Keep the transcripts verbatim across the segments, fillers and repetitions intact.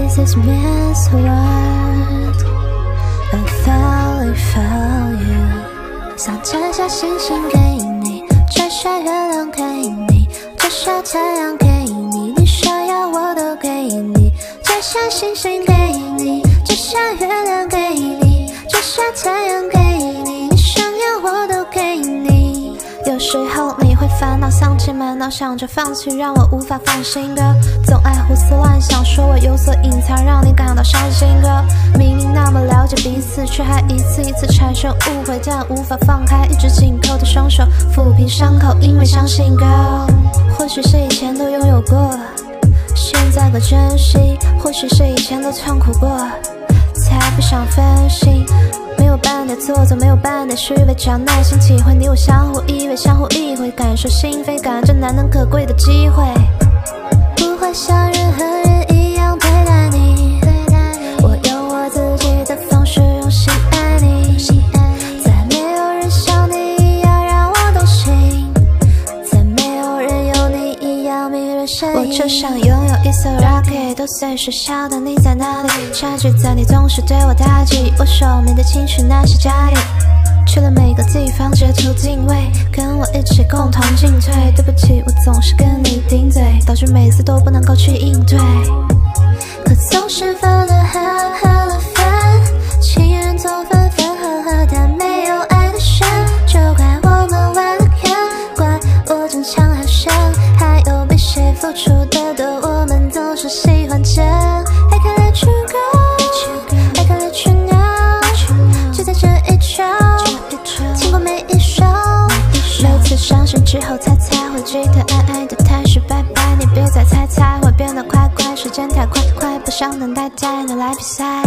This is means world I fell for you 想摘下星星给你，摘下月亮给你，摘下太阳给你，你想要我都给你，摘下星星给你，摘下月亮给你，摘下太阳给你，你想要我都给你。有时候你会烦恼丧气满脑，想着放弃让我无法放心的，总爱胡思乱想，说我有所隐藏让你感到伤心的。明明那么了解彼此，却还一次一次产生误会，但无法放开一直紧扣的双手，抚平伤口，因为相信 girl 或许是以前都拥有过，现在不珍惜，或许是以前都痛苦过，才不想分心。没有半点做作，没有半点虚伪，只要耐心体会，你我相互依偎，相互意会，感受心扉感，这难能可贵的机会。不会像任何人一样对待你，我用我自己的方式用心爱你，再没有人像你一样让我动心，再没有人有你一样迷人身影。我就想拥有一艘 rocket， 都随时晓得你在哪里，差距在你总是对我打击，我手面的情绪那是假的，去了每个地方截图定位，跟我一起共同进退。对不起，我总是跟你顶嘴，导致每次都不能够去应对，可总是分了合合了分，情人总分分合合，但没有爱的深，就怪我们玩得远，怪我争强好胜，还有比谁付出的多，我们总是喜欢争。I can let you go， I can let you know， 就在这一周听过每一首，每次伤心之后才才会记得爱爱的太失败拜，你别再猜猜会变得快快，时间太快快，不想等待带你来比赛。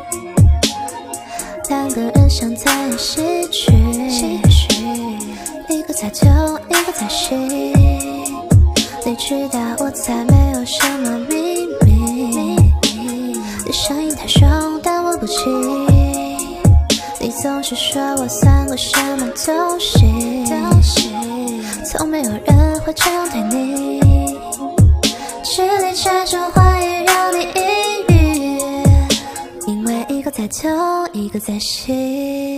两个人像在演戏剧，一个在痛，一个在吸，你知道我才没有什么秘密，你声音太凶但我不气，你总是说我算个什么东西，从没有人会这样对你，这里产生怀疑让你抑郁，因为一个在痛，一个在吸。